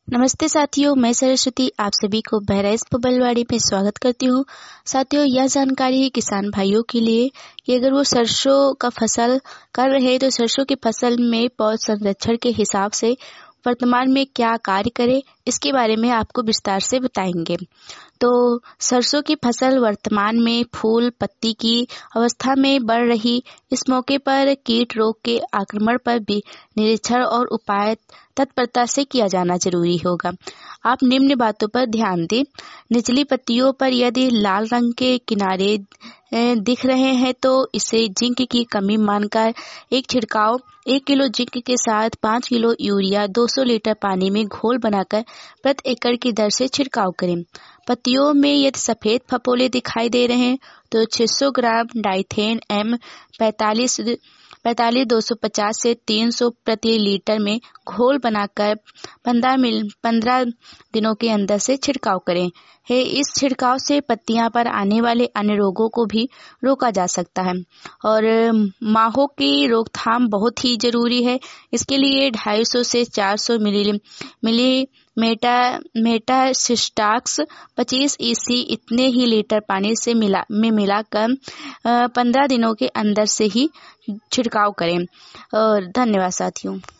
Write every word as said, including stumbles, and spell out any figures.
नमस्ते साथियों, मैं सरस्वती आप सभी को बहराइच बबलवाड़ी में स्वागत करती हूँ। साथियों, यह जानकारी है किसान भाइयों के लिए कि अगर वो सरसों का फसल कर रहे हैं तो सरसों की फसल में पौध संरक्षण के हिसाब से वर्तमान में क्या कार्य करें, इसके बारे में आपको विस्तार से बताएंगे। तो सरसों की फसल वर्तमान में फूल पत्ती की अवस्था में बढ़ रही, इस मौके पर कीट रोग के आक्रमण पर भी निरीक्षण और उपाय तत्परता से किया जाना जरूरी होगा। आप निम्न बातों पर ध्यान दें। निचली पत्तियों पर यदि लाल रंग के किनारे दिख रहे हैं तो इसे जिंक की कमी मानकर एक छिड़काव एक किलो जिंक के साथ पाँच किलो यूरिया दो सौ लीटर पानी में घोल बनाकर प्रति एकड़ की दर से छिड़काव करें। पत्तियों में यदि सफेद फफोले दिखाई दे रहे हैं तो छह सौ ग्राम डाइथेन एम पैंतालीस पैंतालीस दो सौ पचास से तीन सौ प्रति लीटर में घोल बनाकर पंद्रह मिल पंद्रह दिनों के अंदर से छिड़काव करें। है इस छिड़काव से पत्तियां पर आने वाले अन्य रोगों को भी रोका जा सकता है और माहों की रोकथाम बहुत ही जरूरी है। इसके लिए दो सौ पचास से चार सौ मिली मिली मेटा मेटासिस्टाक्स पच्चीस ईसी इतने ही लीटर पानी से मिला में मिलाकर पंद्रह दिनों के अंदर से ही छिड़काव करें। और धन्यवाद साथियों।